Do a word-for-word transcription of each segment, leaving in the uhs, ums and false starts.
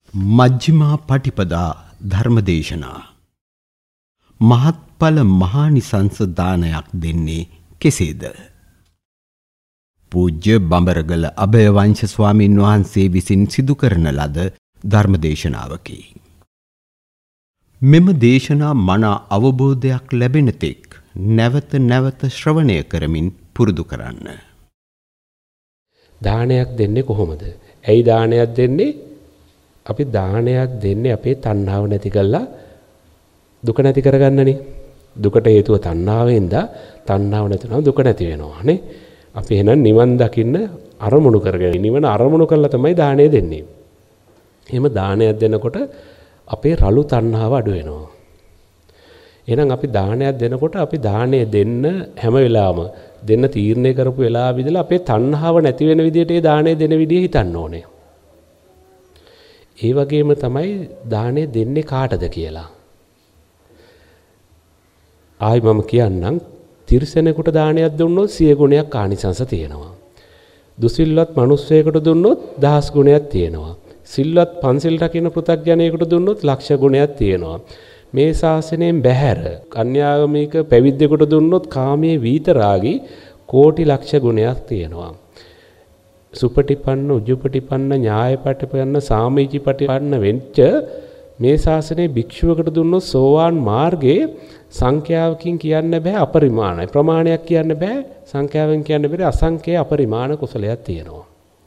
මජ්ක්‍ධිමා පටිපදා ධර්මදේශනා මහත්ඵල මහානිසංස දානයක් දෙන්නේ කෙසේද? පූජ්‍ය බඹරගල අභයවංශ ස්වාමීන් වහන්සේ විසින් සිදු කරන ලද ධර්මදේශනාවකි. මෙම දේශනා මනා අවබෝධයක් ලැබෙන තෙක් නැවත නැවත ශ්‍රවණය කරමින් පුරුදු කරන්න. දානයක් දෙන්නේ කොහොමද? ඇයි දානයක් දෙන්නේ? අපි දානයක් දෙන්නේ අපේ තණ්හාව නැති කරලා දුක නැති කරගන්නනේ. දුකට හේතුව තණ්හාවෙන්ද තණ්හාව නැතිනම් දුක නැති වෙනවා නේ. අපි එහෙනම් නිවන් දකින්න අරමුණු කරගෙන නිවන අරමුණු කරලා තමයි දාණය දෙන්නේ. එහෙම දානයක් දෙනකොට අපේ රළු තණ්හාව අඩු වෙනවා. එහෙනම් අපි දානයක් දෙනකොට අපි දාණය දෙන්න හැම වෙලාවම දෙන්න තීරණය කරපු වෙලාව විදලා අපේ තණ්හාව නැති වෙන විදිහට ඒ දාණය දෙන විදිහ හිතන්න ඕනේ. ඒ වගේම තමයි දාණය දෙන්නේ කාටද කියලා. ආයි මම කියන්නම් තිරිසනෙකුට දානයක් දුන්නොත් සිය ගුණයක් ආනිසංස තියෙනවා. දුසිල්වත් මිනිස්සෙකුට දුන්නොත් දහස් ගුණයක් තියෙනවා. සිල්වත් පන්සිල් රකින්න පෘථග්ජනයෙකුට දුන්නොත් ලක්ෂ ගුණයක් තියෙනවා. මේ ශාසනයෙන් බැහැර කන්‍යාගමික පැවිද්දෙකුට දුන්නොත් කාමයේ වීතරාගී කෝටි ලක්ෂ ගුණයක් තියෙනවා. සුපටිපන්න උජුපටිපන්න ඥායපටිපන්න සාමීචිපටිපන්න වෙච්ච මේ ශාසනයේ භික්ෂුවකට දුන්නොත් සෝවාන් මාර්ගයේ සංඛ්‍යාවකින් කියන්න බෑ අපරිමාණයි. ප්‍රමාණයක් කියන්න බෑ සංඛ්‍යාවෙන් කියන්න බෑ අසංඛ්‍ය අපරිමාණ කුසලයක් තියෙනවා.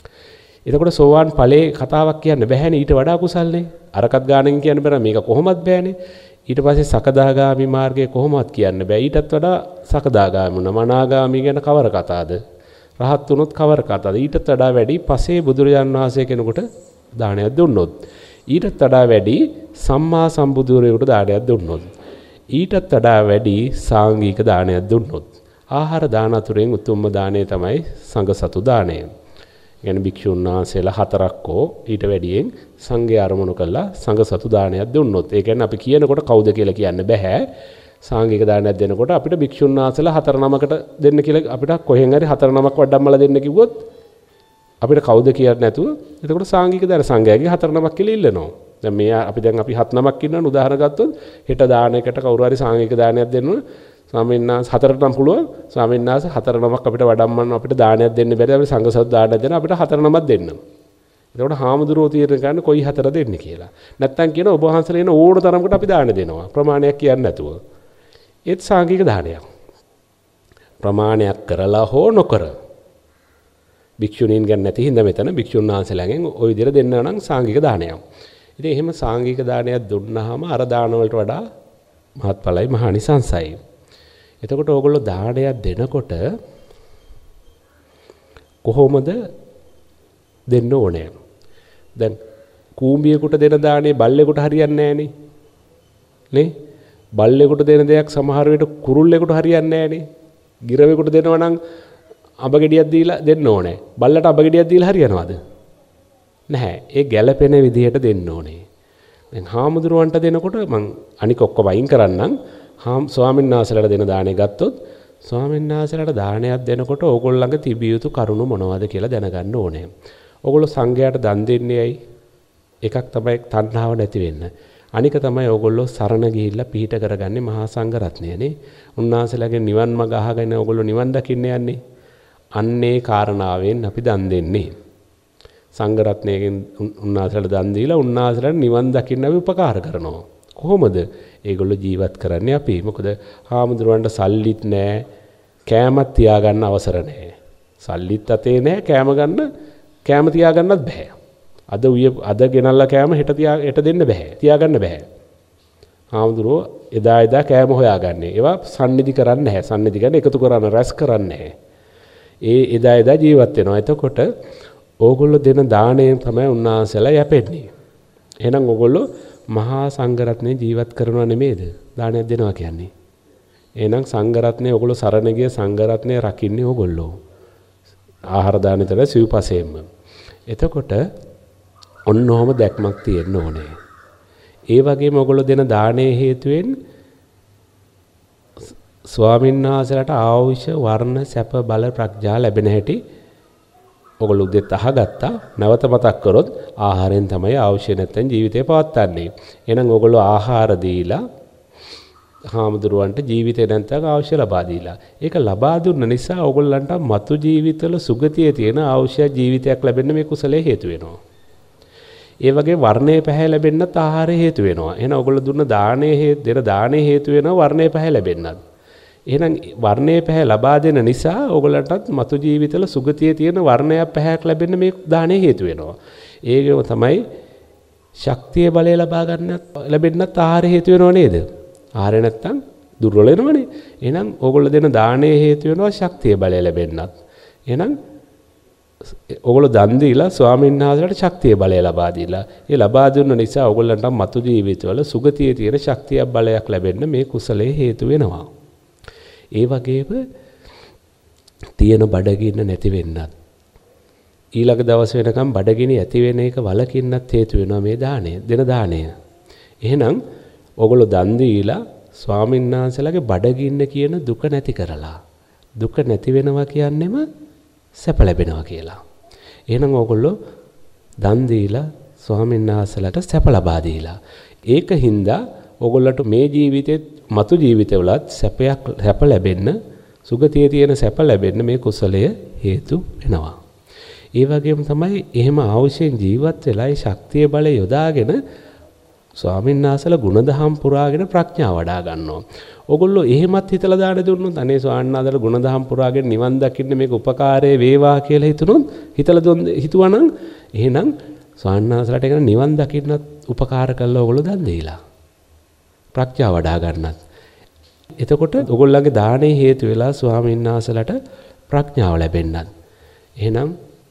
එතකොට සෝවාන් ඵලයේ කතාවක් කියන්න බෑනේ ඊට වඩා කුසල්නේ. අරකට ගානෙන් කියන්න බෑ මේක කොහොමත් බෑනේ. ඊට පස්සේ සකදාගාමි මාර්ගය කොහොමවත් කියන්න බෑ. ඊටත් වඩා සකදාගාමි වුණා මනාගාමි ගැන කවර කතාවද? රහත් වුණොත් කවර කතාවද? ඊටත් වඩා වැඩි පසේ බුදුරජාන් වහන්සේ කෙනෙකුට දානයක් දුන්නොත්. ඊටත් වඩා වැඩි සම්මා සම්බුදුරෙකුට දානයක් දුන්නොත්. ඊටත් වඩා වැඩි සාංගික දානයක් දුන්නොත්. ආහාර දාන අතුරෙන් උතුම්ම දාණය තමයි සංඝ සතු දාණය. කියන්නේ භික්ෂුන් වහන්සේලා හතරක්කෝ ඊට වැඩියෙන් සංඝය අරමුණු කළා සංඝ සතු දානයක් දුන්නොත්. ඒ කියන්නේ අපි කියනකොට කවුද කියලා කියන්න බෑ. සාංගික දානයක් දෙනකොට අපිට භික්ෂුන් වහන්සේලා හතර නමකට දෙන්න කියලා අපිට කොහෙන් හරි හතර නමක් වඩම්මලා දෙන්න කිව්වොත් අපිට කවුද කියන්නේ නැතුව එතකොට සාංගික දාන සංඝයාගේ හතර නමක් කියලා ඉල්ලනවා. දැන් මේ අපි දැන් අපි හත් නමක් ඉන්නවනේ උදාහරණ ගත්තොත් හෙට දානයකට කවුරු හරි සාංගික දානයක් දෙන්න ස්වාමීන් වහන්සේ හතරට නම් පුළුවන් ස්වාමීන් වහන්සේ හතර නමක් අපිට වඩම්මන්න අපිට දානයක් දෙන්න බැරි අපි සංඝ සතු දානයක් දෙන්න අපිට හතර නමක් දෙන්න. එතකොට හාමුදුරුවෝ තීරණය කරන්න කොයි හතර දෙන්න කියලා. නැත්තම් කියන ඔබ වහන්සේලා එන ඕන තරමකට අපි දාන දෙනවා. ප්‍රමාණයක් කියන්නේ නැතුව. ඒත් සාංගික දානයක්. ප්‍රමාණයක් කරලා හෝ නොකර භික්ෂුණීන් ගැන නැති හින්දා මෙතන භික්ෂුන් වහන්සේලාගෙන් ওই විදිහට දෙන්න නම් සාංගික දානයක්. ඉතින් එහෙම සාංගික දානයක් දුන්නාම අර දාන වලට වඩා මහත්ඵලයි මහානිසංසයි. එතකොට ඕගොල්ලෝ දානයක් දෙනකොට කොහොමද දෙන්න ඕනේ? දැන් කූඹියෙකුට දෙන දානේ බල්ලෙකුට හරියන්නේ නැහනේ. නේ? බල්ලෙකුට දෙන දෙයක් සමහර වෙලට කුරුල්ලෙකුට හරියන්නේ නැහනේ. ගිරවෙකුට දෙනවා නම් අඹ ගෙඩියක් දීලා දෙන්න ඕනේ. බල්ලට අඹ ගෙඩියක් දීලා හරියනවද? නැහැ. ඒ ගැළපෙන විදිහට දෙන්න ඕනේ. දැන් හාමුදුරුවන්ට දෙනකොට මං අනික ඔක්කොම අයින් කරන්නම්. හාම් ස්වාමීන් වහන්සේලාට දෙන දාණය ගත්තොත් ස්වාමීන් වහන්සේලාට දානයක් දෙනකොට ඕගොල්ලන්ගේ තිබිය යුතු කරුණු මොනවද කියලා දැනගන්න ඕනේ. ඕගොල්ලෝ සංඝයාට දන් දෙන්නේ ඇයි? එකක් තමයි තණ්හාව නැති වෙන්න. අනික තමයි ඕගොල්ලෝ සරණ ගිහිල්ලා පිහිට කරගන්නේ මහා සංඝ රත්නයනේ. උන්වහන්සේලාගේ නිවන් මඟ අහගෙන ඕගොල්ලෝ නිවන් දකින්න යන්නේ. අන්නේ කාරණාවෙන් අපි දන් දෙන්නේ. සංඝ රත්නයෙන් උන්වහන්සේලාට දන් දීලා උන්වහන්සේලාට නිවන් දකින්න අපි උපකාර කරනවා. කොහොමද? ඒගොල්ලෝ ජීවත් කරන්නේ අපි. මොකද හාමුදුරුවන්ට සල්ලිත් නැහැ, කෑමක් තියාගන්න අවසර නැහැ. සල්ලිත් අතේ නැහැ, කෑම ගන්න කෑම තියාගන්නත් බෑ. අද උය අද ගෙනල්ලා කෑම හෙට තියා හෙට දෙන්න බෑ. තියාගන්න බෑ. හාමුදුරුවෝ එදා එදා කෑම හොයාගන්නේ. ඒවා සම්නිධි කරන්නේ නැහැ. සම්නිධි කියන්නේ එකතු කරන්න රැස් කරන්නේ නැහැ. ඒ එදා එදා ජීවත් වෙනවා. එතකොට ඕගොල්ලෝ දෙන දාණයෙන් තමයි උන්වහන්සේලා යැපෙන්නේ. එහෙනම් ඕගොල්ලෝ මහා සංඝරත්නයේ ජීවත් කරනවා නෙමෙයිද? දානයක් දෙනවා කියන්නේ. එහෙනම් සංඝරත්නයේ ඕගොල්ලෝ සරණ ගිය සංඝරත්නයේ රකින්නේ ඕගොල්ලෝ. ආහාර දානෙතර සිව්පසෙම්ම. එතකොට ඔන්න ඔහම දැක්මක් තියෙන්න ඕනේ. ඒ වගේම ඕගොල්ලෝ දෙන දානයේ හේතුවෙන් ස්වාමීන් වහන්සේලාට ආයුෂ වර්ණ සැප බල ප්‍රඥා ලැබෙන හැටි ඔගොල්ලෝ උදේත් අහගත්තා. නැවත මතක් කරොත් ආහාරයෙන් තමයි අවශ්‍ය නැත්නම් ජීවිතේ පවත්වන්නේ. එහෙනම් ඔගොල්ලෝ ආහාර දීලා හාමුදුරුවන්ට ජීවිතේ නැත්නම් අවශ්‍ය ලබා දීලා. ඒක ලබා දුන්න නිසා ඔයගොල්ලන්ට මතු ජීවිතවල සුගතියේ තියෙන අවශ්‍ය ජීවිතයක් ලැබෙන්න මේ කුසලයේ හේතු වෙනවා. ඒ වගේ වර්ණයේ පැහැ ලැබෙන්නත් ආහාරය හේතු වෙනවා. එහෙනම් ඔයගොල්ලෝ දුන්න දාණයේ දෙන දාණයේ හේතු වෙනවා වර්ණයේ පැහැ ලැබෙන්නත්. එහෙනම් වර්ණයේ පැහැ ලබා දෙන නිසා ඔයගොල්ලන්ටත් මතු ජීවිතවල සුගතියේ තියෙන වර්ණයක් පැහැයක් ලැබෙන්න මේ දාණයේ හේතු වෙනවා. ඒකම තමයි ශක්තිය බලය ලබා ගන්නත් ලැබෙන්නත් ආහාර හේතු වෙනව නේද? ආහාර නැත්තම් දුර්වල වෙනවනේ. එහෙනම් ඕගොල්ලෝ දෙන දාණයේ හේතු වෙනවා ශක්තිය බලය ලැබෙන්නත්. එහෙනම් ඕගොල්ලෝ දන් දීලා ස්වාමීන් වහන්සේලාට ශක්තිය බලය ලබා දීලා ඒ ලබා දුන්න නිසා ඕගොල්ලන්ට මතු ජීවිතවල සුගතියේ තියෙන ශක්තියක් බලයක් ලැබෙන්න මේ කුසලයේ හේතු වෙනවා. ඒ වගේම තියෙන බඩගින්න නැති වෙන්නත් ඊළඟ දවස් වෙනකම් බඩගිනි ඇති වෙන එක වලකින්නත් හේතු වෙනවා මේ දාණය දෙන දාණය. එහෙනම් ඔගොල්ලෝ දන් දීලා ස්වාමීන් වහන්සේලාගේ බඩගින්න කියන දුක නැති කරලා දුක නැති වෙනවා කියන්නේම සැප ලැබෙනවා කියලා. එහෙනම් ඔයගොල්ලෝ දන් දීලා ස්වාමීන් වහන්සේලාට සැප ලබා දීලා ඒකින්ද ඔයගොල්ලන්ට මේ ජීවිතේ මතු ජීවිතවලත් සැපයක් සැප ලැබෙන්න සුගතියේ තියෙන සැප ලැබෙන්න මේ කුසලය හේතු වෙනවා. ඒ වගේම තමයි එහෙම අවශ්‍යයෙන් ජීවත් වෙලා ඒ ශක්තිය බලය යොදාගෙන ස්වාමීන් වහන්සේලා ගුණධම් පුරාගෙන ප්‍රඥාව වඩා ගන්නවා. ඔගොල්ලෝ එහෙමත් හිතලා දාන දුන්නොත් අනේ ස්වාමීන් වහන්සේලා ගුණධම් පුරාගෙන නිවන් දකින්න මේක උපකාරයේ වේවා කියලා හිතුනොත් හිතලා දුන්න හිතුවනම් එහෙනම් ස්වාමීන් වහන්සේලාට ඒක නිවන් දකින්නත් උපකාර කළා ඔගොල්ලෝ දන් දීලා. ප්‍රඥාව වඩා ගන්නත්. එතකොට ඔගොල්ලන්ගේ දානේ හේතු වෙලා ස්වාමීන් වහන්සේලාට ප්‍රඥාව ලැබෙන්නත්. එහෙනම්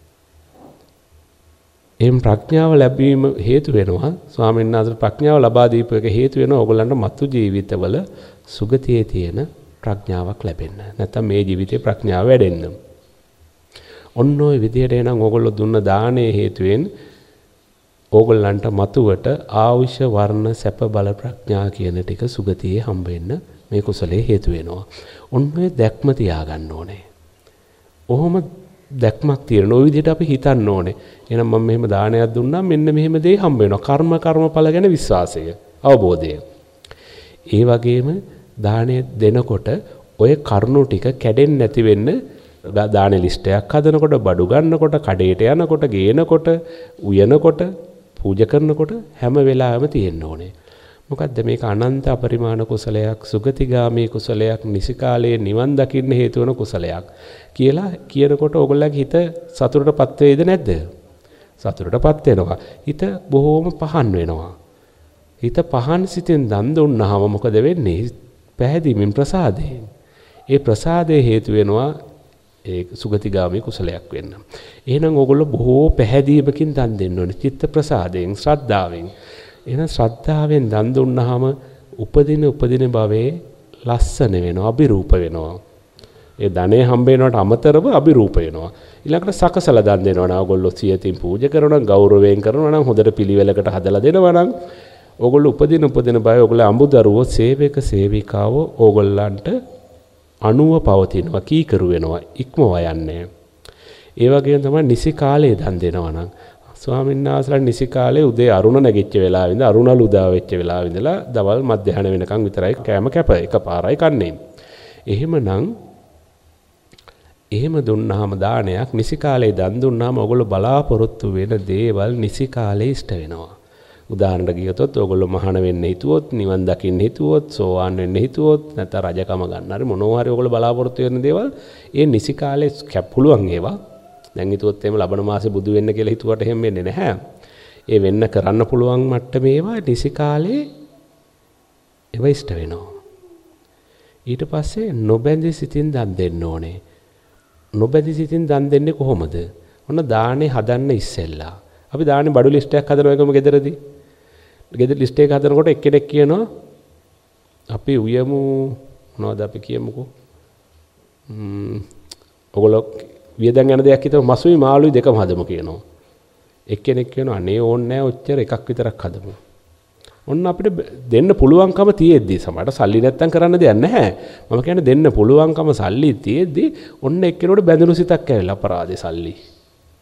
එම් ප්‍රඥාව ලැබීම හේතු වෙනවා ස්වාමීන් වහන්සේ ප්‍රඥාව ලබා දීපු එක හේතු වෙනවා ඔයගොල්ලන්ට මතු ජීවිතවල සුගතියේ තියෙන ප්‍රඥාවක් ලැබෙන්න. නැත්නම් මේ ජීවිතේ ප්‍රඥාව වැඩෙන්න. ඔන්න ඔය විදිහට එනං ඔයගොල්ලෝ දුන්න දානයේ හේතුවෙන් ඕගොල්ලන්ට මතුවට ආයුෂ වර්ණ සැප බල ප්‍රඥා කියන ටික සුගතියේ හම්බ වෙන්න මේ කුසලයේ හේතු වෙනවා. ඔන්න ඔය දැක්ම තියාගන්න ඕනේ. ඔහොම දැක්මක් තියෙන ওই විදිහට අපි හිතන්න ඕනේ. එහෙනම් මම මෙහෙම දානයක් දුන්නා මෙන්න මෙහෙම දේ හම්බ වෙනවා. කර්ම කර්මඵල ගැන විශ්වාසය, අවබෝධය. ඒ වගේම දානය දෙනකොට ඔය කරුණු ටික කැඩෙන්නේ නැති වෙන්න දාන ලිස්ටයක් හදනකොට, බඩු ගන්නකොට, කඩේට යනකොට, ගේනකොට, උයනකොට, පූජා කරනකොට හැම වෙලාවෙම තියෙන්න ඕනේ. මොකද්ද මේක අනන්ත අපරිමාණ කුසලයක්, සුගතිගාමී කුසලයක්, නිසිකාලයේ නිවන් දකින්න හේතු වෙන කුසලයක් කියලා කියනකොට ඕගොල්ලන්ගේ හිත සතුටටපත් වේද නැද්ද? සතුටටපත් වෙනවා. හිත බොහොම පහන් වෙනවා. හිත පහන් සිතෙන් දන් දුන්නාම මොකද වෙන්නේ? පැහැදීමෙන් ප්‍රසාදයෙන්. ඒ ප්‍රසාදයේ හේතු වෙනවා ඒ සුගතිගාමී කුසලයක් වෙන්න. එහෙනම් ඕගොල්ලෝ බොහෝ පැහැදීමකින් දන් දෙන්න ඕනේ. චිත්ත ප්‍රසාදයෙන්, ශ්‍රද්ධාවෙන්. එහෙනම් ශ්‍රද්ධාවෙන් දන් දුන්නාම උපදින උපදින භවයේ ලස්සන වෙනවා, අභිරූප වෙනවා. ඒ ධනෙ හම්බ වෙනවට අමතරව අභිරූප වෙනවා. ඊළඟට සකසලා දන් දෙනවා නම් ඕගොල්ලෝ සියතින් පූජා කරනවා නම්, ගෞරවයෙන් කරනවා නම්, හොඳට පිළිවෙලකට හදලා දෙනවා නම් ඕගොල්ලෝ උපදින උපදින භවයේ ඕගොල්ලෝ අඹදරුවෝ, සේවක සේවිකාවෝ ඕගොල්ලන්ට අණුව පවතිනවා, කීකරු වෙනවා, ඉක්මවා යන්නේ. ඒ වගේම තමයි නිසි කාලයේ දන් දෙනවා නම් ස්වාමීන් වහන්සේලා නිසි කාලේ උදේ අරුණ නැගිච්ච වෙලාවෙ ඉඳලා අරුණලු උදා වෙච්ච වෙලාවෙ ඉඳලා දවල් මධ්‍යහන වෙනකන් විතරයි කෑම කැප එකපාරයි කන්නේ. එහෙමනම් එහෙම දුන්නාම දානයක් නිසි කාලේ දන් දුන්නාම ඔයගොල්ලෝ බලාපොරොත්තු වෙන දේවල් නිසි කාලේ ඉෂ්ට වෙනවා. උදාහරණයක් ගියොත් ඔයගොල්ලෝ මහාන වෙන්න හිතුවොත්, නිවන් දකින්න හිතුවොත්, සෝවාන් වෙන්න හිතුවොත්, නැත්නම් රජකම ගන්න හරි මොනවා හරි ඔයගොල්ලෝ බලාපොරොත්තු වෙන දේවල් ඒ නිසි කාලේ කැප පුළුවන් ඒවා. දැන් හිතුවොත් එහෙම ලබන මාසේ බුදු වෙන්න කියලා හිතුවට එහෙම වෙන්නේ නැහැ. ඒ වෙන්න කරන්න පුළුවන් මට්ටමේ ඒවා නිසි කාලේ ඒව ඉෂ්ට වෙනවා. ඊට පස්සේ නොබැඳි සිතින් දන් දෙන්න ඕනේ. නොබැඳි සිතින් දන් දෙන්නේ කොහොමද? ඔන්න දානේ හදන්න ඉස්සෙල්ලා. අපි දානේ බඩු ලිස්ට් එකක් හදනවා එකම ගෙදරදී. ගෙදර ලිස්ට් එක හදනකොට එක්කෙනෙක් කියනවා අපි උයමු මොනවද අපි කියමුකෝ. ම්ම් ඔගොල්ලෝ වියදම් යන දෙයක් හිතව මසුයි මාළුයි දෙකම හදමු කියනවා. එක්කෙනෙක් කියනවා අනේ ඕන්නේ නැහැ ඔච්චර එකක් විතරක් හදමු. ඔන්න අපිට දෙන්න පුළුවන්කම තියෙද්දි සමහරට සල්ලි නැත්තම් කරන්න දෙයක් නැහැ. මම කියන්නේ දෙන්න පුළුවන්කම සල්ලි තියෙද්දි ඔන්න එක්කෙනෙකුට බැඳුණු සිතක් ඇවිල්ලා අපරාධේ සල්ලි.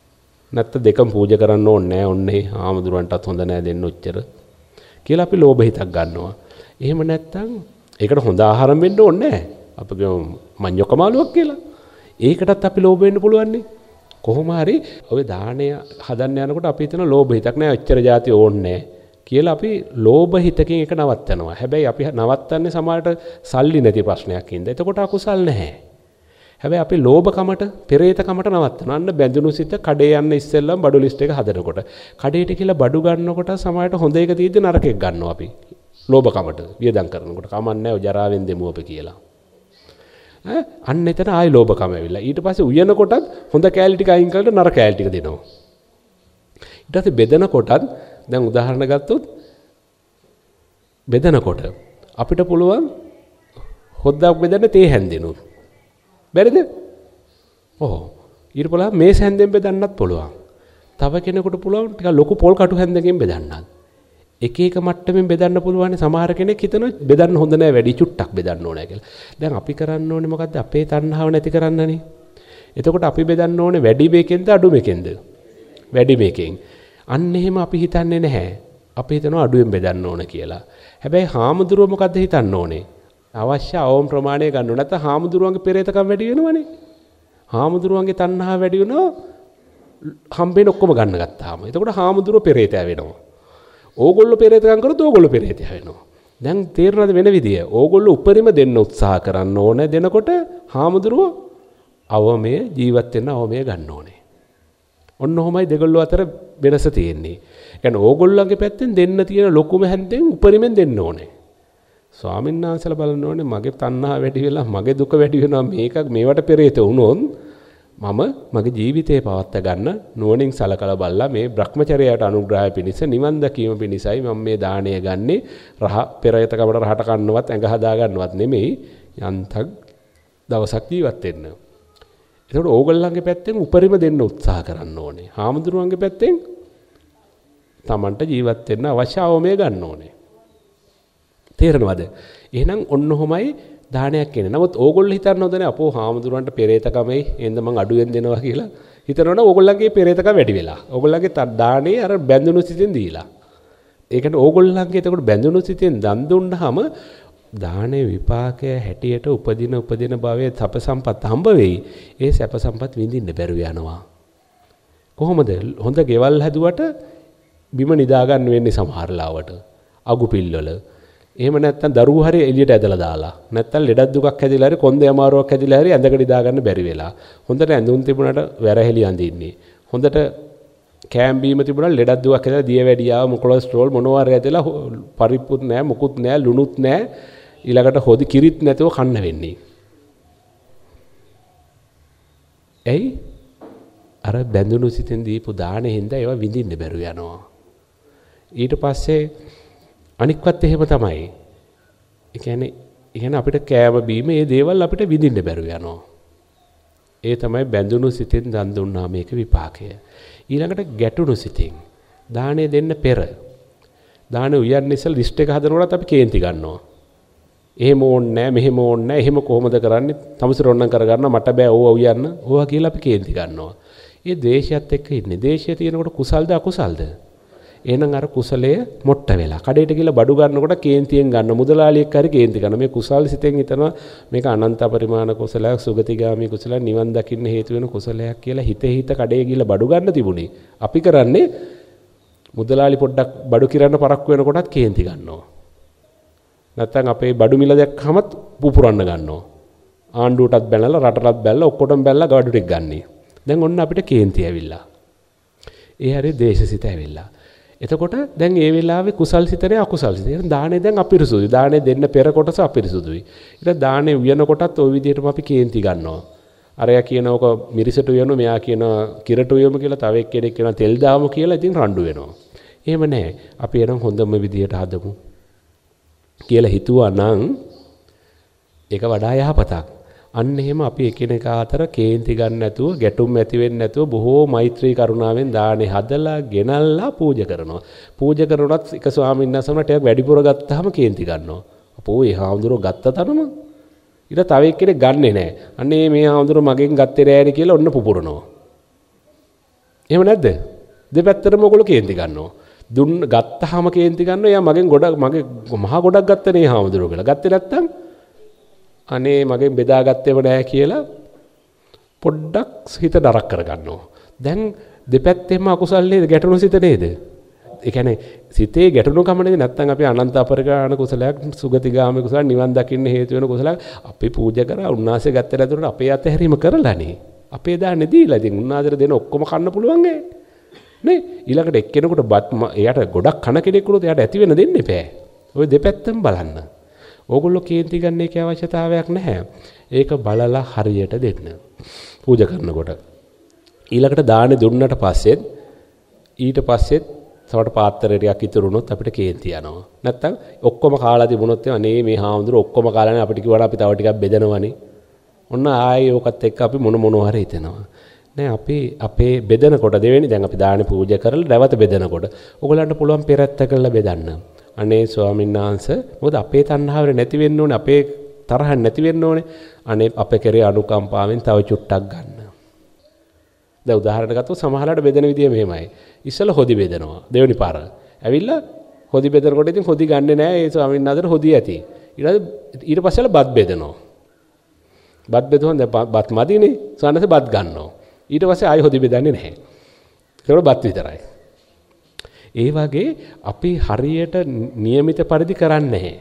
නැත්නම් දෙකම පූජා කරන්න ඕනේ නැහැ. ඔන්නේ ආමුදුරන්ටත් හොඳ නැහැ දෙන්න ඔච්චර. කියලා අපි ලෝභ හිතක් ගන්නවා. එහෙම නැත්නම් ඒකට හොඳ ආහාරම් වෙන්න ඕනේ නැහැ. අපි කියමු මඤ්ඤොකමාලුවක් කියලා. ඒකටත් අපි ලෝභ වෙන්න පුළුවන් නේ. කොහොම හරි ඔය දාණය හදන්න යනකොට අපි හිතන ලෝභ හිතක් නෑ ඔච්චර જાති ඕනේ නෑ කියලා අපි ලෝභ හිතකින් එක නවත්තනවා. හැබැයි අපි නවත්තන්නේ සමහරට සල්ලි නැති ප්‍රශ්නයක් හින්දා. එතකොට අකුසල් නැහැ. හැබැයි අපි ලෝභකමට, පෙරේතකමට නවත්තනවා. අන්න බැඳුණු සිත කඩේ යන්න ඉස්සෙල්ලම බඩු ලිස්ට් එක හදනකොට. කඩේට කියලා බඩු ගන්නකොට සමහරට හොඳ එක තියෙද්දි නරකෙක් ගන්නවා අපි. ලෝභකමට වියදම් කරනකොට කමන්නේ ඔය ජරාවෙන් දෙමු අපි කියලා. අන්න එතන ආයි ලෝභකම ඇවිල්ලා. ඊට පස්සේ උයන කොටත් හොඳ කෑලි ටික අයින් කරලා නරක කෑලි ටික දෙනවා. ඊට පස්සේ බෙදන කොටත් දැන් උදාහරණ ගත්තොත් බෙදනකොට අපිට පුළුවන් හොද්දාක් බෙදන්න තේ හැන්දෙනුත්. බැරිද? ඔව්. ඊට පස්සේ මේස හැන්දෙන් බෙදන්නත් පුළුවන්. තව කෙනෙකුට පුළුවන් ටිකක් ලොකු පොල් කටු හැන්දකින් බෙදන්නත්. එක එක මට්ටමින් බෙදන්න පුළුවන්. සමහර කෙනෙක් හිතනවා බෙදන්න හොඳ නැහැ වැඩි චුට්ටක් බෙදන්න ඕනේ කියලා. දැන් අපි කරන්න ඕනේ මොකද්ද? අපේ තණ්හාව නැති කරන්නනේ. එතකොට අපි බෙදන්න ඕනේ වැඩි මේකෙන්ද අඩු මේකෙන්ද? වැඩි මේකෙන්. අන්න එහෙම අපි හිතන්නේ නැහැ. අපි හිතනවා අඩුවෙන් බෙදන්න ඕන කියලා. හැබැයි හාමුදුරුවෝ මොකද්ද හිතන්න ඕනේ? අවශ්‍ය අවම ප්‍රමාණය ගන්න ඕනේ. නැත්නම් හාමුදුරුවන්ගේ පෙරේතකම් වැඩි වෙනවනේ. හාමුදුරුවන්ගේ තණ්හාව වැඩි වෙනවා හම්බෙන්න ඔක්කොම ගන්න ගත්තාම. එතකොට හාමුදුරුවෝ පෙරේතයා වෙනවා. ඕගොල්ලෝ පෙරේතකම් කරොත් ඕගොල්ලෝ පෙරේතයා වෙනවා. දැන් තේරෙනවද වෙන විදිය? ඕගොල්ලෝ උපරිම දෙන්න උත්සාහ කරන්න ඕනේ. දෙනකොට හාමුදුරුවෝ අවමය ජීවත් වෙන්න අවමය ගන්න ඕනේ. ඔන්න ඔහොමයි දෙගොල්ලෝ අතර වෙනස තියෙන්නේ. කියන්නේ ඕගොල්ලන්ගේ පැත්තෙන් දෙන්න තියෙන ලොකුම හැන්දෙන් උපරිමෙන් දෙන්න ඕනේ. ස්වාමීන් වහන්සේලා බලන්න ඕනේ මගේ තණ්හා වැඩි වෙලා මගේ දුක වැඩි වෙනවා මේක මේවට පෙරේත වුණොත් මම මගේ ජීවිතේ පවත්ත ගන්න නුවණින් සලකලා බලලා මේ Brahmacharyaට අනුග්‍රහය පිණිස නිවන් දැකීම පිණිසයි මම මේ දාණය ගන්නෙ රහ පෙරේතකමට රහට කන්නවත් ඇඟ හදා ගන්නවත් නෙමෙයි යන්තක් දවසක් ජීවත් වෙන්න. ඒකට ඕගොල්ලන්ගේ පැත්තෙන් උපරිම දෙන්න උත්සාහ කරන්න ඕනේ. හාමුදුරුවන්ගේ පැත්තෙන් Tamanට ජීවත් වෙන්න අවශ්‍ය අවමය ගන්න ඕනේ. තේරෙනවද? එහෙනම් ඔන්න ඔහොමයි දානයක් කියන්නේ. නමුත් ඕගොල්ලෝ හිතන්න හොඳ නැහැ අපෝ හාමුදුරුවන්ට පෙරේතකමයි එහෙනම් මං අඩුවෙන් දෙනවා කියලා. හිතනවනම් ඕගොල්ලන්ගේ පෙරේතකම වැඩි වෙලා. ඕගොල්ලන්ගේ දානේ අර බැඳුණු සිතෙන් දීලා. ඒකට ඕගොල්ලන්ගේ එතකොට බැඳුණු සිතෙන් දන් දුන්නාම දානේ විපාකය හැටියට උපදින උපදින භවයේ සැප සම්පත් හම්බ වෙයි. ඒ සැප සම්පත් විඳින්න බැරුව යනවා. කොහොමද? හොඳ ගෙවල් හැදුවට බිම නිදා ගන්න වෙන්නේ සමහර ලාවට. අගු පිල්වල. එහෙම නැත්නම් දරුවෝ හරි එළියට ඇදලා දාලා. නැත්නම් ලෙඩක් දුකක් හැදිලා හරි කොන්දේ අමාරුවක් හැදිලා හරි ඇඳගෙන නිදා ගන්න බැරි වෙලා. හොඳට ඇඳුම් තිබුණාට වැරහෙලි අඳින්නේ. හොඳට කෑම් බීම තිබුණා ලෙඩක් දුකක් හැදලා දිය වැඩියාව කොලෙස්ටරෝල් මොනවා හරි ඇදලා පරිප්පුත් නැහැ මුකුත් නැහැ ලුණුත් නැහැ. ඊළඟට හොදි කිරිත් නැතුව කන්න වෙන්නේ. ඇයි? අර බැඳුණු සිතෙන් දීපු දාණය හින්දා ඒවා විඳින්න බැරුව යනවා. ඊට පස්සේ අනික්වත් එහෙම තමයි. ඒ කියන්නේ ඒ කියන්නේ අපිට කෑම බීම මේ දේවල් අපිට විඳින්න බැරුව යනවා. ඒ තමයි බැඳුණු සිතෙන් දන් දුන්නා මේක විපාකය. ඊළඟට ගැටුණු සිතෙන් දාණය දෙන්න පෙර දාණය උයන්න ඉස්සෙල් ලිස්ට් එක හදනකොටත් අපි කේන්ති ගන්නවා. එහෙම ඕනේ නැහැ මෙහෙම ඕනේ නැහැ එහෙම කොහොමද කරන්නේ? තමසර ඕනනම් කරගන්න මට බෑ ඕවා උයන්න. ඕවා කියලා අපි කේන්ති ගන්නවා. ඒ ද්වේෂයත් එක්ක ඉන්නේ. ද්වේෂය තියෙනකොට කුසල්ද අකුසල්ද? එහෙනම් අර කුසලයේ මොට්ට වෙලා කඩේට ගිහලා බඩු ගන්නකොට කේන්තියෙන් ගන්න මුදලාලියෙක් හරි කේන්ති ගන්න මේ කුසල් සිතෙන් හිතනවා මේක අනන්ත පරිමාණ කුසලයක් සුගතිගාමී කුසලයක් නිවන් දකින්න හේතු වෙන කුසලයක් කියලා හිතේ හිත කඩේ ගිහලා බඩු ගන්න තිබුණේ අපි කරන්නේ මුදලාලි පොඩ්ඩක් බඩු කිරන්න පරක්කු වෙනකොටත් කේන්ති ගන්නවා නැත්නම් අපේ බඩු මිල දැක්කමත් පුපුරන්න ගන්නවා ආණ්ඩුවටත් බැලලා රටටත් බැලලා ඔක්කොටම බැලලා ගඩු ටික ගන්නී දැන් ඔන්න අපිට කේන්ති ඇවිල්ලා ඒ හැරි දේශසිත ඇවිල්ලා එතකොට දැන් ඒ වෙලාවේ කුසල් සිතනේ අකුසල් සිත. එහෙනම් දානේ දැන් අපිරිසුදුයි. දානේ දෙන්න පෙර කොටස අපිරිසුදුයි. ඊට දානේ උයන කොටත් ওই විදිහටම අපි කේන්ති ගන්නවා. අරයා කියනවක මිරිසට උයනු මෙයා කියනවා කිරට උයමු කියලා තව එක්කෙනෙක් කියනවා තෙල් දාමු කියලා ඉතින් රණ්ඩු වෙනවා. එහෙම නැහැ. අපි එනම් හොඳම විදිහට හදමු කියලා හිතුවා නම් ඒක වඩා යහපතක්. අන්න එහෙම අපි එකිනෙකා අතර කේන්ති ගන්න නැතුව ගැටුම් ඇති වෙන්නේ නැතුව බොහෝ මෛත්‍රී කරුණාවෙන් දානේ හදලා ගෙනල්ලා පූජා කරනවා. පූජා කරනවත් එක ස්වාමීන් වහන්සේලා ටිකක් වැඩිපුර ගත්තාම කේන්ති ගන්නවා. අපෝ ඒ හාමුදුරුවෝ ගත්ත තරම ඊට තව එක්කෙනෙක් ගන්නෙ නැහැ. අනේ මේ හාමුදුරුවෝ මගෙන් ගත්තේ නෑනේ කියලා ඔන්න පුපුරනවා. එහෙම නැද්ද? දෙපැත්තටම ඔයගොල්ලෝ කේන්ති ගන්නවා. දුන්න ගත්තාම කේන්ති ගන්නවා. එයා මගෙන් ගොඩක් මගේ මහා ගොඩක් ගත්තනේ හාමුදුරුවෝ කියලා. ගත්තේ නැත්තම් අනේ මගෙන් බෙදාගත්තේම නැහැ කියලා පොඩ්ඩක් හිත නරක කරගන්නවා. දැන් දෙපැත්තෙම අකුසල් නේද? ගැටුණු සිත නේද? ඒ කියන්නේ සිතේ ගැටුණුකම නේද? නැත්තම් අපි අනන්ත අපරිගාණ කුසලයක් සුගතිගාමී කුසල නිවන් දකින්න හේතු වෙන කුසලයක් අපි පූජා කරා උන්වහන්සේ ගත්තේ නැතුනට අපේ අතහැරීම කරලානේ. අපේ දාන්නේ දීලා ඉතින් උන්වහන්සේට දෙන ඔක්කොම කන්න පුළුවන් නේ. නේ ඊළඟට එක්කෙනෙකුට බත් එයාට ගොඩක් කන කෙනෙක් වුණොත් එයාට ඇති වෙන දෙන්න එපා. ওই දෙපැත්තම බලන්න. ඕගොල්ලෝ කේන්ති ගන්න එකේ අවශ්‍යතාවයක් නැහැ. ඒක බලලා හරියට දෙන්න. පූජා කරනකොට. ඊළඟට දානේ දුන්නට පස්සෙත් ඊට පස්සෙත් තවට පාත්‍රය ටිකක් ඉතුරු වුණොත් අපිට කේන්ති යනවා. නැත්තම් ඔක්කොම කාලා තිබුණොත් අනේ මේ හාමුදුරුවෝ ඔක්කොම කාලානේ අපිට කිව්වට අපි තව ටිකක් බෙදනවනේ. ඔන්න ආයේ ඕකත් එක්ක අපි මොන මොනවා හරි හිතනවා. නෑ අපි අපේ බෙදනකොට දෙවෙනි දැන් අපි දානේ පූජා කරලා නැවත බෙදනකොට ඔයගලන්ට පුළුවන් පෙරත්ත කරලා බෙදන්න. අනේ ස්වාමීන් වහන්සේ මොකද අපේ තණ්හාව නැති වෙන්න ඕනේ අපේ තරහ නැති වෙන්න ඕනේ. අනේ අපේ කෙරේ අනුකම්පාවෙන් තව චුට්ටක් ගන්න. දැන් උදාහරණයක් ගත්තොත් සමහරවිට බෙදෙන විදිය මෙහෙමයි. ඉස්සෙල්ලා හොදි බෙදනවා දෙවෙනි පාර. ඇවිල්ලා හොදි බෙදනකොට ඉතින් හොදි ගන්නෙ නෑ ඒ ස්වාමීන් වහන්සේට හොදි ඇති. ඊට පස්සෙලා බත් බෙදනවා. බත් බෙදුවා දැන් බත් මදිනේ සානස බත් ගන්නවා. ඊට පස්සේ ආයෙ හොදි බෙදන්නේ නැහැ. ඒක බත් විතරයි. ඒ වගේ අපි හරියට નિયમિત පරිදි කරන්නේ නැහැ.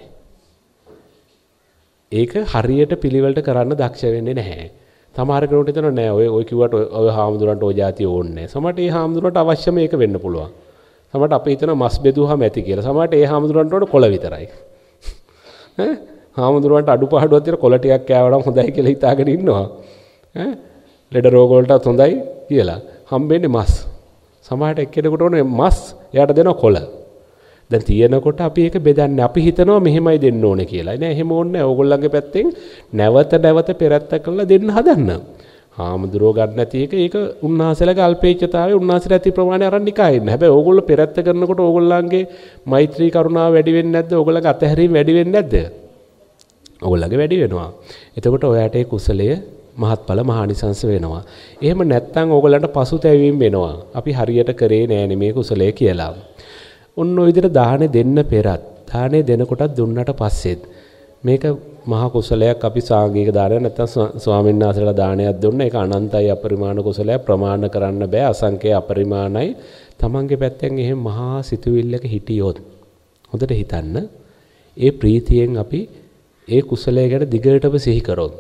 ඒක හරියට පිළිවෙලට කරන්න දක්ෂ වෙන්නේ නැහැ. සමහර කෙනෙකුට හිතනවා නෑ ඔය ඔය කිව්වට ඔය හාමුදුරන්ට ඔය જાතිය ඕනේ නැහැ. සමහරට ඒ හාමුදුරන්ට අවශ්‍ය මේක වෙන්න පුළුවන්. සමහරට අපි හිතනවා මස් බෙදුවාම ඇති කියලා. සමහරට ඒ හාමුදුරන්ට ඕන කොළ විතරයි. ඈ හාමුදුරන්ට අඩුපාඩුවක් තියෙන කොළ ටිකක් කෑවනම් හොඳයි කියලා හිතාගෙන ඉන්නවා. ඈ ලෙඩ රෝග වලටත් හොඳයි කියලා. හම්බෙන්නේ මස්. සමහරට එක්කෙනෙකුට ඕනේ මස් එයාට දෙනවා කොළ. දැන් තියෙනකොට අපි ඒක බෙදන්නේ. අපි හිතනවා මෙහෙමයි දෙන්න ඕනේ කියලා. නෑ එහෙම ඕනේ නෑ. ඕගොල්ලන්ගේ පැත්තෙන් නැවත නැවත පෙරත්ත කරලා දෙන්න හදන්න. හාමුදුරුවෝ ගන්න නැති එක ඒක උන්වහන්සේලාගේ අල්පේච්ඡතාවය උන්වහන්සේලා ඇති ප්‍රමාණය අරන් නිකා ඉන්න. හැබැයි ඕගොල්ලෝ පෙරත්ත කරනකොට ඕගොල්ලන්ගේ මෛත්‍රී කරුණාව වැඩි වෙන්නේ නැද්ද? ඕගොල්ලන්ගේ අතහැරීම වැඩි වෙන්නේ නැද්ද? ඕගොල්ලන්ගේ වැඩි වෙනවා. එතකොට ඔයාට ඒ කුසලය මහත්ඵල මහානිසංස වෙනවා. එහෙම නැත්නම් ඕගොල්ලන්ට පසුතැවීම වෙනවා. අපි හරියට කරේ නෑනේ මේ කුසලය කියලා. ඔන්න ඔය විදිහට දාහනේ දෙන්න පෙරත් දාහනේ දෙනකොටත් දුන්නට පස්සෙත් මේක මහා කුසලයක් අපි සාංගික දානයක් නැත්නම් ස්වාමීන් වහන්සේලා දානයක් දුන්න ඒක අනන්තයි අපරිමාණ කුසලයක් ප්‍රමාණ කරන්න බෑ අසංකේ අපරිමාණයි තමන්ගේ පැත්තෙන් එහෙම මහා සිතුවිල්ලක හිටියොත් හොඳට හිතන්න ඒ ප්‍රීතියෙන් අපි ඒ කුසලය ගැන දිගටම සිහි කරොත්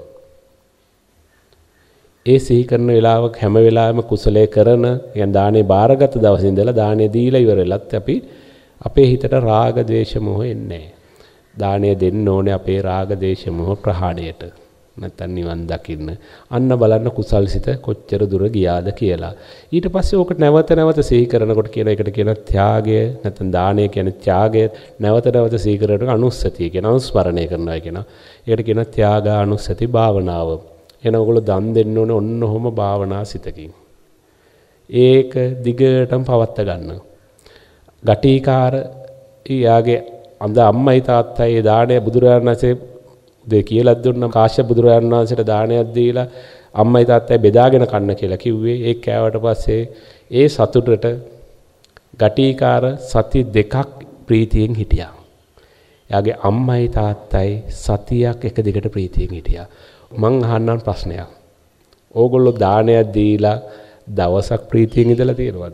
ඒ සිහි කරන වෙලාවක හැම වෙලාවෙම කුසලයේ කරන يعني දානේ බාරගත් දවසේ ඉඳලා දානේ දීලා ඉවරෙලත් අපි අපේ හිතට රාග ද්වේෂ මොහ එන්නේ නැහැ. දානේ දෙන්න ඕනේ අපේ රාග ද්වේෂ මොහ ප්‍රහාණයට. නැත්නම් නිවන් දකින්න. අන්න බලන්න කුසල්සිත කොච්චර දුර ගියාද කියලා. ඊට පස්සේ ඕක නැවත නැවත සිහි කරනකොට කියන එකට කියන ත්‍යාගය නැත්නම් දානය කියන්නේ ත්‍යාගය නැවත නැවත සිහි කරනකොට අනුස්සතිය කියන අනුස්මරණය කරනවා කියනවා. ඒකට කියන ත්‍යාගානුස්සති භාවනාව. එන ඔයගොල්ලෝ දන් දෙන්න ඕනේ ඔන්න ඔහොම භාවනා සිතකින්. ඒක දිගටම පවත්ත ගන්න. ගටිකාර ඊයාගේ අඳ අම්මයි තාත්තයි දාණය බුදුරජාණන් වහන්සේ දෙය කියලා දුන්නා කාශ්‍යප බුදුරජාණන් වහන්සේට දානයක් දීලා අම්මයි තාත්තයි බෙදාගෙන කන්න කියලා කිව්වේ. ඒක කෑවට පස්සේ ඒ සතුටට ගටිකාර සති දෙකක් ප්‍රීතියෙන් හිටියා. එයාගේ අම්මයි තාත්තයි සතියක් එක දිගට ප්‍රීතියෙන් හිටියා. මං අහන්නම් ප්‍රශ්නයක්. ඕගොල්ලෝ දානයක් දීලා දවසක් ප්‍රීතියෙන් ඉඳලා තියෙනවද?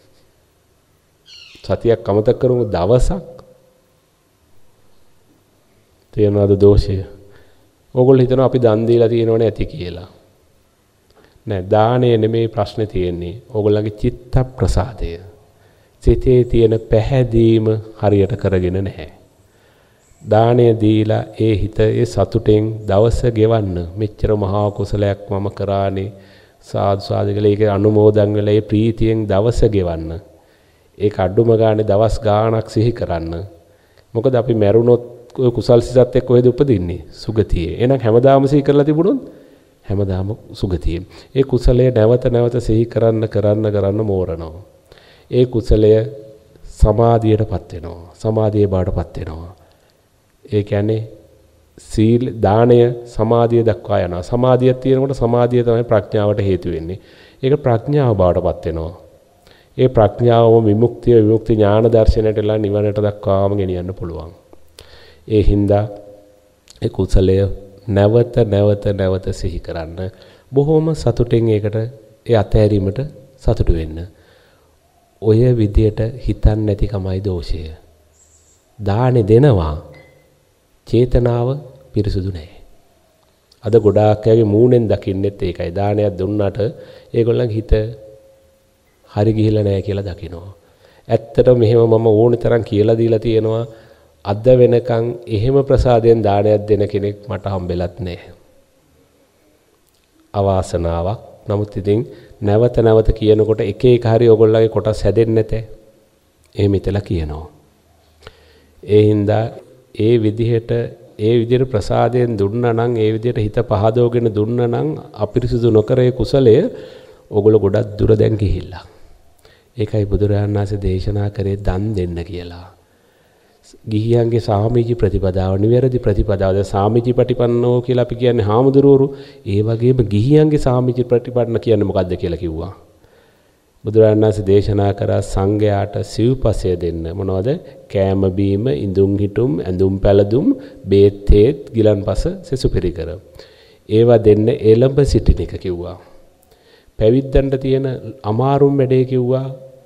සතියක් අමතක කරමු දවසක්. තියෙනවද දෝෂය? ඕගොල්ලෝ හිතනවා අපි දන් දීලා තියෙනවනේ ඇති කියලා. නෑ දානේ නෙමෙයි ප්‍රශ්නේ තියෙන්නේ. ඕගොල්ලන්ගේ චිත්ත ප්‍රසාදය. සිතේ තියෙන පැහැදීම හරියට කරගෙන නැහැ. දාණය දීලා ඒ හිත ඒ සතුටෙන් දවස ගෙවන්න මෙච්චර මහා කුසලයක් මම කරානේ සාදු සාදු කියලා ඒක අනුමෝදන් වෙලා ඒ ප්‍රීතියෙන් දවස ගෙවන්න ඒක අඩුම ගානේ දවස් ගාණක් සිහි කරන්න මොකද අපි මැරුණොත් ඔය කුසල් සිතත් එක්ක කොහෙද උපදින්නේ සුගතියේ එහෙනම් හැමදාම සිහි කරලා තිබුණොත් හැමදාම සුගතියේ ඒ කුසලය නැවත නැවත සිහි කරන්න කරන්න කරන්න මෝරනවා ඒ කුසලය සමාධියටපත් වෙනවා සමාධියේ බාටපත් වෙනවා ඒ කියන්නේ සීල දාණය සමාධිය දක්වා යනවා. සමාධියක් තියෙනකොට සමාධිය තමයි ප්‍රඥාවට හේතු වෙන්නේ. ඒක ප්‍රඥාව බවටපත් වෙනවා. ඒ ප්‍රඥාවම විමුක්තිය විමුක්ති ඥාන දර්ශනයටලා නිවනට දක්වාම ගෙනියන්න පුළුවන්. ඒ හින්දා ඒ කුසලය නැවත නැවත නැවත සිහි කරන්න. බොහොම සතුටින් ඒකට ඒ අතහැරීමට සතුටු වෙන්න. ඔය විදියට හිතන්නේ නැතිකමයි දෝෂය. දානේ දෙනවා චේතනාව පිරිසුදු නැහැ. අද ගොඩාක් අයගේ මූණෙන් දකින්නෙත් ඒකයි. දානයක් දුන්නාට ඒගොල්ලන්ගේ හිත හරි ගිහිල්ලා නැහැ කියලා දකිනවා. ඇත්තටම මෙහෙම මම ඕනේ තරම් කියලා දීලා තියෙනවා. අද වෙනකන් එහෙම ප්‍රසාදයෙන් දානයක් දෙන කෙනෙක් මට හම්බෙලත් නැහැ. අවාසනාවක්. නමුත් ඉතින් නැවත නැවත කියනකොට එක එක හරි ඔයගොල්ලන්ගේ කොටස් හැදෙන්නේ නැතේ. එහෙම ඉතලා කියනවා. ඒ හින්දා ඒ විදිහට ඒ විදිහට ප්‍රසාදයෙන් දුන්නා නම් ඒ විදිහට හිත පහදවගෙන දුන්නා නම් අපිරිසුදු නොකර ඒ කුසලය ඔගොල්ලෝ ගොඩක් දුර දැන් ගිහිල්ලා. ඒකයි බුදුරජාණන් වහන්සේ දේශනා කරේ දන් දෙන්න කියලා. ගිහියන්ගේ සාමීචි ප්‍රතිපදාව නිවැරදි ප්‍රතිපදාව. දැන් සාමීචි ප්‍රතිපන්නෝ කියලා අපි කියන්නේ හාමුදුරුවරු. ඒ වගේම ගිහියන්ගේ සාමීචි ප්‍රතිපන්න කියන්නේ මොකද්ද කියලා කිව්වා. බුදුරජාණන් වහන්සේ දේශනා කරා සංඝයාට සිව්පසය දෙන්න. මොනවද? කෑම බීම, ඉඳුම් හිටුම්, ඇඳුම් පැළඳුම්, බේත් තේත්, ගිලන්පස, සෙසුපිරිකර. ඒවා දෙන්න එළඹ සිටින එක කිව්වා. පැවිද්දන්ට තියෙන අමාරුම වැඩේ කිව්වා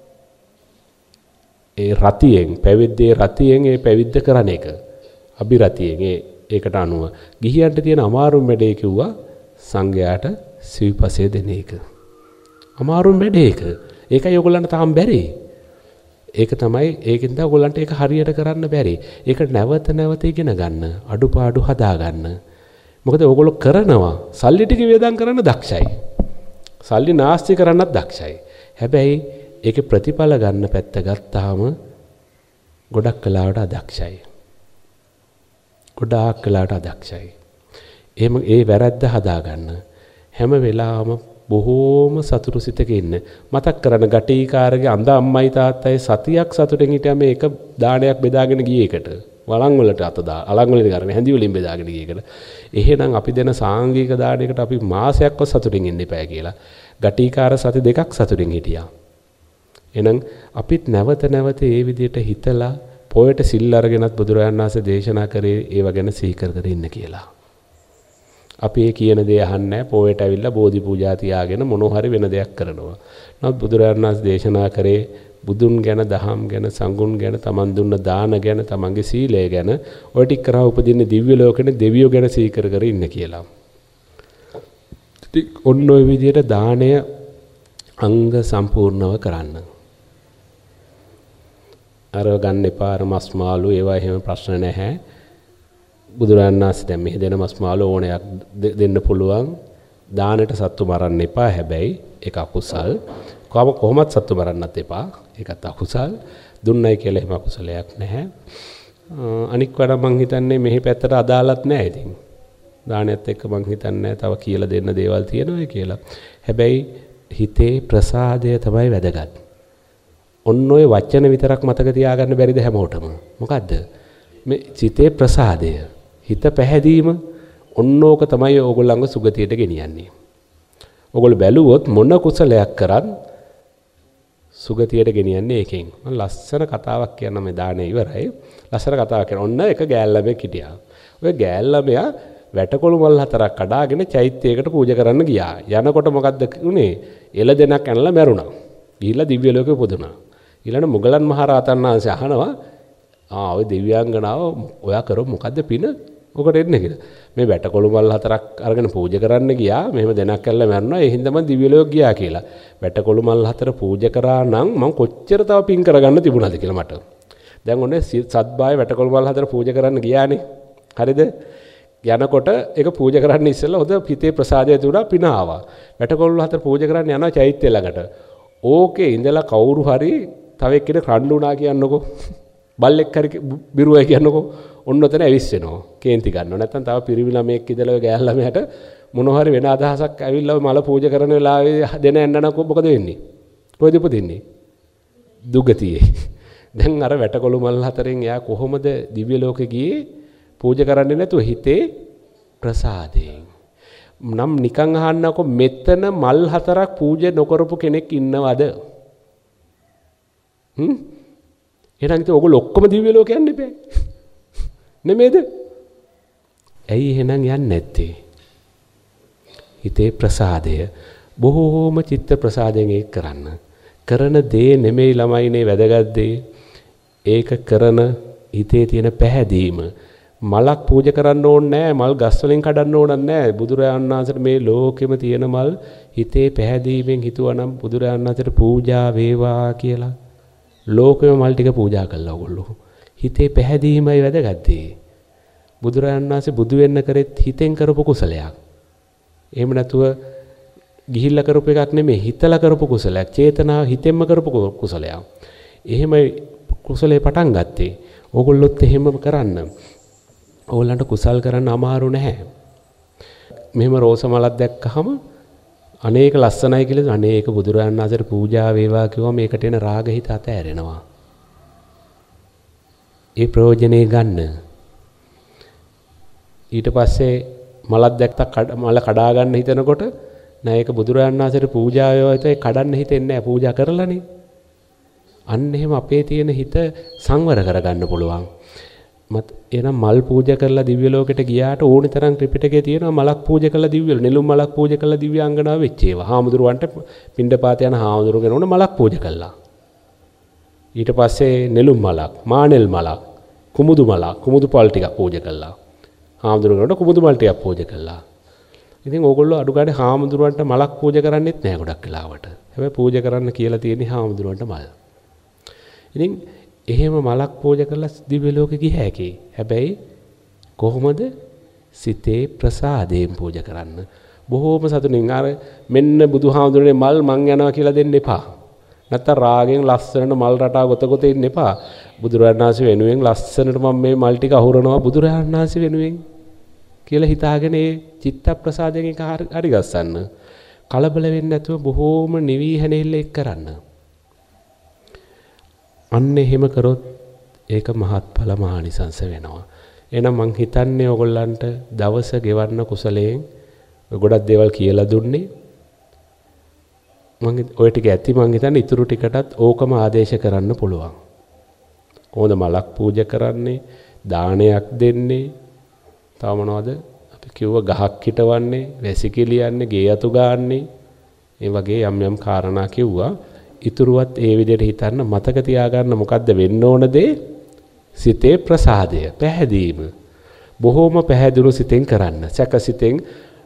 ඒ රතියෙන් පැවිද්දේ රතියෙන් ඒ පැවිද්ද කරන එක. අභිරතියෙන් ඒ ඒකට අනුව. ගිහියන්ට තියෙන අමාරුම වැඩේ කිව්වා සංඝයාට සිව්පසය දෙන එක. අමාරුම වැඩේ ඒක. ඒකයි ඔයගොල්ලන්ට තාම බැරි. ඒක තමයි ඒකෙන්ද ඔයගොල්ලන්ට ඒක හරියට කරන්න බැරි. ඒක නැවත නැවත ඉගෙන ගන්න, අඩුපාඩු හදා ගන්න. මොකද ඔයගොල්ලෝ කරනවා සල්ලි ටික වේදම් කරන්න දක්ෂයි. සල්ලි නාස්ති කරන්නත් දක්ෂයි. හැබැයි ඒකේ ප්‍රතිඵල ගන්න පැත්ත ගත්තාම ගොඩක් කලාවට අදක්ෂයි. ගොඩාක් කලාවට අදක්ෂයි. එහෙම ඒ වැරද්ද හදා ගන්න. හැම වෙලාවම බොහෝම සතුටු සිතක ඉන්න. මතක් කරන ගටීකාරගේ අඳ අම්මයි තාත්තයි සතියක් සතුටෙන් හිටියා මේ එක දානයක් බෙදාගෙන ගියේ එකට. වළං වලට අත දා අලං වලින් කරගෙන හැඳි වලින් බෙදාගෙන ගියේ එකට. එහෙනම් අපි දෙන සාංගික දානයකට අපි මාසයක්වත් සතුටින් ඉන්න එපා කියලා. ගටීකාර සති දෙකක් සතුටින් හිටියා. එහෙනම් අපිත් නැවත නැවත මේ විදිහට හිතලා පොයට සිල් අරගෙනත් බුදුරජාණන් වහන්සේ දේශනා කරේ ඒව ගැන සිහි කර කර ඉන්න කියලා. අපි ඒ කියන දේ අහන්නේ නැහැ. පොයට ඇවිල්ලා බෝධි පූජා තියාගෙන මොනවා හරි වෙන දෙයක් කරනවා. නමුත් බුදුරජාණන් වහන්සේ දේශනා කරේ බුදුන් ගැන, දහම් ගැන, සංඝුන් ගැන, තමන් දුන්න දාන ගැන, තමන්ගේ සීලය ගැන ඔය ටික කරා උපදින්න දිව්‍ය ලෝකෙනේ දෙවියෝ ගැන සිහි කර කර ඉන්න කියලා. ඉතින් ඔන්න ඔය විදිහට දාණය අංග සම්පූර්ණව කරන්න. අර ගන්න එපා අර මස් මාළු ඒවා එහෙම ප්‍රශ්න නැහැ. බුදුරජාණන් වහන්සේ දැන් මෙහි දෙන මස් මාළු ඕනයක් දෙන්න පුළුවන්. දානෙට සත්තු මරන්න එපා. හැබැයි ඒක අකුසල්. කොහොම කොහොමත් සත්තු මරන්නත් එපා. ඒකත් අකුසල්. දුන්නයි කියලා එහෙම අකුසලයක් නැහැ. අනික් වඩා මං හිතන්නේ මෙහි පැත්තට අදාළත් නැහැ ඉතින්. දානයත් එක්ක මං හිතන්නේ තව කියලා දෙන්න දේවල් තියෙනවා කියලා. හැබැයි හිතේ ප්‍රසාදය තමයි වැදගත්. ඔන්න ඔය වචන විතරක් මතක තියාගන්න බැරිද හැමෝටම? මොකද්ද? මේ සිතේ ප්‍රසාදය, හිත පැහැදීම ඔන්න ඕක තමයි ඕගොල්ලන්ව සුගතියට ගෙනියන්නේ. ඕගොල්ලෝ බැලුවොත් මොන කුසලයක් කරත් සුගතියට ගෙනියන්නේ ඒකෙන්. මම ලස්සන කතාවක් කියන්න මේ දානේ ඉවරයි. ලස්සන කතාවක් කියන ඔන්න එක ගෑල්ලමෙක් හිටියා. ඔය ගෑල්ලමයා වැටකොළු මල් හතරක් කඩාගෙන චෛත්‍යයකට පූජා කරන්න ගියා. යනකොට මොකද්ද උනේ? එළ දෙනක් ඇනලා මැරුණා. ගිහිල්ලා දිව්‍ය ලෝකෙ උපදුණා. ඊළඟ මුගලන් මහ රහතන් වහන්සේ අහනවා ආ ඔය දිව්‍යාංගනාව ඔයා කරො මොකද්ද පින? ඔකට එන්නේ කියලා. මේ වැටකොළු මල් හතරක් අරගෙන පූජා කරන්න ගියා. මෙහෙම දෙනක් කළා මැරුණා. ඒ හින්දා මම දිව්‍ය ලෝක ගියා කියලා. වැටකොළු මල් හතර පූජා කරා නම් මම කොච්චර තව පින් කරගන්න තිබුණාද කියලා මට. දැන් ඔන්නේ සත්බාය වැටකොළු මල් හතර පූජා කරන්න ගියානේ. හරිද? යනකොට ඒක පූජා කරන්න ඉස්සෙල්ලා හොඳ පිතේ ප්‍රසාදය තුඩා පින ආවා. වැටකොළු හතර පූජා කරන්න යනවා චෛත්‍ය ළඟට. ඕකේ ඉඳලා කවුරු හරි තව එක්කෙනෙක් රණ්ඩු වුණා කියන්නකෝ. බල්ලෙක් හරි බිරුවයි කියන්නකෝ. ඔන්න ඔතන ඇවිස්සෙනවා. කේන්ති ගන්නවා. නැත්තම් තව පිරිමි ළමයෙක් ඉඳලා ඔය ගෑල් ළමයට මොනවා හරි වෙන අදහසක් ඇවිල්ලා ඔය මල පූජා කරන වෙලාවේ දෙන එන්නනකෝ මොකද වෙන්නේ? කොහෙද උපදින්නේ? දුගතියේ. දැන් අර වැටකොළු මල් හතරෙන් එයා කොහොමද දිව්‍ය ලෝකෙ ගියේ? පූජා කරන්නේ නැතුව හිතේ ප්‍රසාදයෙන්. නම් නිකන් අහන්නකො මෙතන මල් හතරක් පූජා නොකරපු කෙනෙක් ඉන්නවද? හ්ම් එහෙනම් ඉතින් ඔයගොල්ලෝ ඔක්කොම දිව්‍ය ලෝකෙ යන්න ඉපේ නෙමෙයිද? ඇයි එහෙනම් යන්නේ නැත්තේ? හිතේ ප්‍රසාදය බොහෝම චිත්ත ප්‍රසාදයෙන් ඒක කරන්න. කරන දේ නෙමෙයි ළමයිනේ වැදගත් දේ. ඒක කරන හිතේ තියෙන පැහැදීම. මලක් පූජා කරන්න ඕනේ නැහැ, මල් ගස් වලින් කඩන්න ඕනක් නැහැ. බුදුරජාණන් වහන්සේට මේ ලෝකෙම තියෙන මල් හිතේ පැහැදීමෙන් හිතුවනම් බුදුරජාණන් වහන්සේට පූජා වේවා කියලා. ලෝකෙම මල් ටික පූජා කළා ඔයගොල්ලෝ. හිතේ පැහැදීමයි වැදගත් දේ. බුදුරජාණන් වහන්සේ බුදු වෙන්න කරෙත් හිතෙන් කරපු කුසලයක්. එහෙම නැතුව ගිහිල්ලා කරපු එකක් නෙමෙයි, හිතලා කරපු කුසලයක්. චේතනාව හිතෙන්ම කරපු කුසලයක්. එහෙමයි කුසලේ පටන් ගත්තේ. ඕගොල්ලොත් එහෙම කරන්න. ඕගොල්ලන්ට කුසල් කරන්න අමාරු නැහැ. මෙහෙම රෝස මලක් දැක්කහම අනේක ලස්සනයි කියලා අනේක බුදුරජාණන් වහන්සේට පූජා වේවා කිව්වම මේකට එන රාග හිත අතෑරෙනවා. ඒ ප්‍රයෝජනේ ගන්න. ඊට පස්සේ මලක් දැක්ක මල කඩා ගන්න හිතනකොට නෑ ඒක බුදුරජාණන් වහන්සේට පූජා වේවා හිතේ කඩන්න හිතෙන්නේ නෑ පූජා කරලානේ. අන්න එහෙම අපේ තියෙන හිත සංවර කරගන්න පුළුවන්. මත් එනම් මල් පූජා කරලා දිව්‍ය ලෝකෙට ගියාට ඕනි තරම් ත්‍රිපිටකයේ තියෙනවා මලක් පූජා කරලා දිව්‍ය නෙළුම් මලක් පූජා කරලා දිව්‍ය අංගනාව වෙච්ච ඒවා. හාමුදුරුවන්ට පින්ඩපාත යන හාමුදුරු කෙනෙකුට මලක් පූජා කළා. ඊට පස්සේ නෙළුම් මලක්, මානෙල් මලක්, කුමුදු මලක්, කුමුදු පල් ටිකක් පූජා කළා. හාමුදුරු කෙනෙකුට කුමුදු මල් ටිකක් පූජා කළා. ඉතින් ඕගොල්ලෝ අඩු ගානේ හාමුදුරුවන්ට මලක් පූජා කරන්නෙත් නෑ ගොඩක් වෙලාවට. හැබැයි පූජා කරන්න කියලා තියෙන්නේ හාමුදුරුවන්ට මල්. ඉතින් එහෙම මලක් පූජා කරලා දිව්‍ය ලෝකෙ ගිය හැකි. හැබැයි කොහොමද? සිතේ ප්‍රසාදයෙන් පූජා කරන්න. බොහෝම සතුටින් අර මෙන්න බුදුහාමුදුරනේ මල් මං යනවා කියලා දෙන්න එපා. නැත්තම් රාගෙන් ලස්සනට මල් රටා ගොත ගොත ඉන්න එපා. බුදුරජාණන් වහන්සේ වෙනුවෙන් ලස්සනට මම මේ මල් ටික අහුරනවා බුදුරජාණන් වහන්සේ වෙනුවෙන් කියලා හිතාගෙන ඒ චිත්ත ප්‍රසාදයෙන් එක හරි ගස්සන්න. කලබල වෙන්නේ නැතුව බොහෝම නිවිහැනෙල්ල එක් කරන්න. අන්න එහෙම කරොත් ඒක මහත්ඵල මහානිසංස වෙනවා. එහෙනම් මං හිතන්නේ ඔයගොල්ලන්ට දවස ගෙවන්න කුසලයෙන් ගොඩක් දේවල් කියලා දුන්නේ. මං ඔය ටික ඇති මං හිතන්නේ ඉතුරු ටිකටත් ඕකම ආදේශ කරන්න පුළුවන්. කොහොමද මලක් පූජා කරන්නේ, දානයක් දෙන්නේ, තව මොනවද? අපි කිව්ව ගහක් හිටවන්නේ, වැසිකිළියන්නේ, ගේ අතු ගාන්නේ. මේ වගේ යම් යම් කාරණා කිව්වා. ඉතුරුවත් ඒ විදිහට හිතන්න මතක තියාගන්න මොකද්ද වෙන්න ඕන දේ? සිතේ ප්‍රසාදය, පැහැදීම. බොහෝම පැහැදුණු සිතෙන් කරන්න. සැකසිතෙන්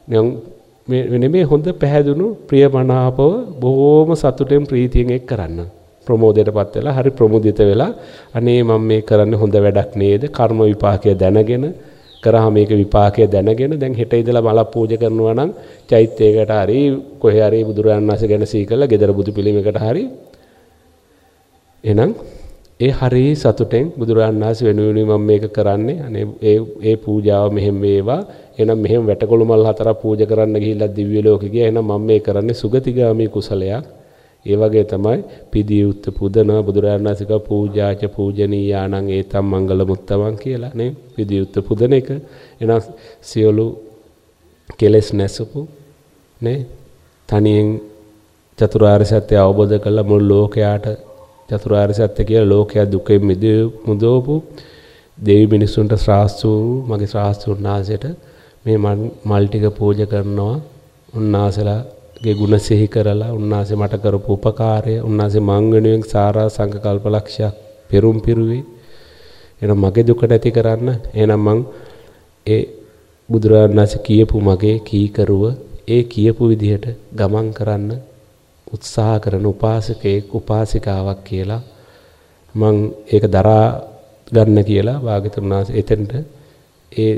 මේ මේ හොඳ පැහැදුණු ප්‍රියමනාපව බොහෝම සතුටෙන් ප්‍රීතියෙන් එක් කරන්න. ප්‍රමෝදයටපත් වෙලා හරි ප්‍රමුදිත වෙලා අනේ මම මේ කරන්නේ හොඳ වැඩක් නේද? කර්ම විපාකය දැනගෙන කරා මේක විපාකය දැනගෙන දැන් හෙට ඉඳලා මල පූජා කරනවා නම් චෛත්‍යයකට හරි කොහේ හරි බුදුරජාණන් වහන්සේ ගැන සීකලා ගෙදර බුදු පිළිමයකට හරි එහෙනම් ඒ හරි සතුටෙන් බුදුරජාණන් වහන්සේ වෙනුවෙන් මම මේක කරන්නේ අනේ ඒ ඒ පූජාව මෙහෙම වේවා එහෙනම් මෙහෙම වැටකොළු මල් හතරක් පූජා කරන්න ගිහිල්ලා දිව්‍ය ලෝකෙ ගියා එහෙනම් මම මේ කරන්නේ සුගතිගාමී කුසලයක්. ඒ වගේ තමයි පිදියුත් පුදන බුදුරජාණන් වහන්සේක පූජාච පූජනීයාණං ඒතම් මංගල මුත්තමන් කියලා නේ පිදියුත් පුදන එක. එනවා සියලු කෙලෙස් නැසපු නේ තනියෙන් චතුරාර්ය සත්‍ය අවබෝධ කළ මුළු ලෝකයට චතුරාර්ය සත්‍ය කියලා ලෝකයා දුකෙන් මුදවපු දෙවි මිනිසුන්ට ශ්‍රාස්තු මගේ ශ්‍රාස්තුන්නාසයට මේ මල් ටික පූජා කරනවා. උන්නාසලා ගේ ගුණ සිහි කරලා උන්වහන්සේ මට කරපු උපකාරය උන්වහන්සේ මං වෙනුවෙන් සාරා සංකල්ප ලක්ෂයක් පෙරුම් පිරුවේ. එහෙනම් මගේ දුක නැති කරන්න එහෙනම් මං ඒ බුදුරජාණන් වහන්සේ කියපු මගේ කීකරුව ඒ කියපු විදිහට ගමන් කරන්න උත්සාහ කරන උපාසකෙක් උපාසිකාවක් කියලා මං ඒක දරා ගන්න කියලා භාග්‍යවතුන් වහන්සේ එතෙන්ට ඒ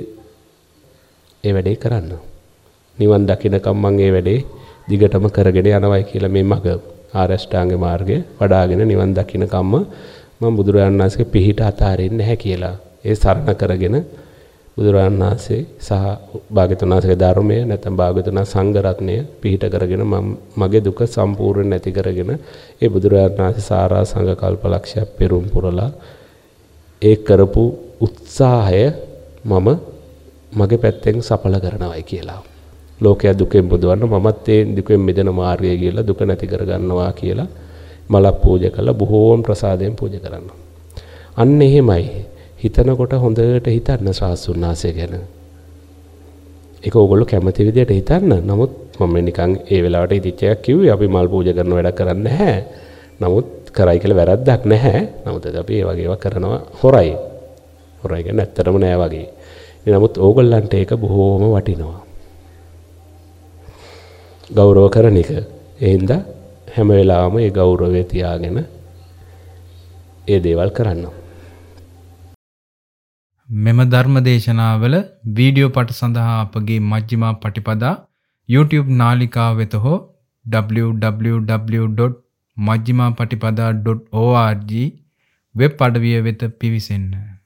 ඒ වැඩේ කරන්න. නිවන් දකින්නකම් මං ඒ වැඩේ දිගටම කරගෙන යනවායි කියලා මේ මග ආරෂ්ඨාංග මාර්ගය වඩාගෙන නිවන් දකින්න කම්ම මම බුදුරජාණන් වහන්සේගේ පිහිට අතාරින්නේ නැහැ කියලා ඒ සරණ කරගෙන බුදුරජාණන් වහන්සේ සහ භාග්‍යවතුන් වහන්සේගේ ධර්මය නැත්නම් භාග්‍යවතුන් සංඝ රත්නය පිහිට කරගෙන මම මගේ දුක සම්පූර්ණ නැති කරගෙන ඒ බුදුරජාණන් වහන්සේ සාරා සංඝ කල්පලක්ෂය පෙරම් පුරලා ඒ කරපු උත්සාහය මම මගේ පැත්තෙන් සඵල කරනවායි කියලා. ලෝකයා දුකෙන් මුදවන්න මමත් ඒ දුකෙන් මිදෙන මාර්ගය කියලා දුක නැති කර ගන්නවා කියලා මලක් පූජා කරලා බොහෝම ප්‍රසාදයෙන් පූජා කරනවා. අන්න එහෙමයි. හිතනකොට හොඳට හිතන්න ශාස්ත්‍රුන් වහන්සේ ගැන. ඒක ඕගොල්ලෝ කැමති විදියට හිතන්න. නමුත් මම නිකන් ඒ වෙලාවට හිතච්ච එකක් කිව්වේ අපි මල් පූජා කරන වැඩක් කරන්නේ නැහැ. නමුත් කරයි කියලා වැරද්දක් නැහැ. නමුත් අපි ඒ වගේ ඒවා කරනවා හොරයි. හොරයි කියන්නේ ඇත්තටම නෑ වගේ. නමුත් ඕගොල්ලන්ට ඒක බොහෝම වටිනවා. ගෞරව කරන එක. ඒ හින්දා හැම වෙලාවෙම ඒ ගෞරවය තියාගෙන ඒ දේවල් කරන්න. මෙම ධර්ම දේශනාවල වීඩියෝ පට සඳහා අපගේ මජ්ක්‍ධිමා පටිපදා YouTube නාලිකාව වෙත හෝ double-u double-u double-u dot majjhimaapatipada dot org web අඩවිය වෙත පිවිසෙන්න.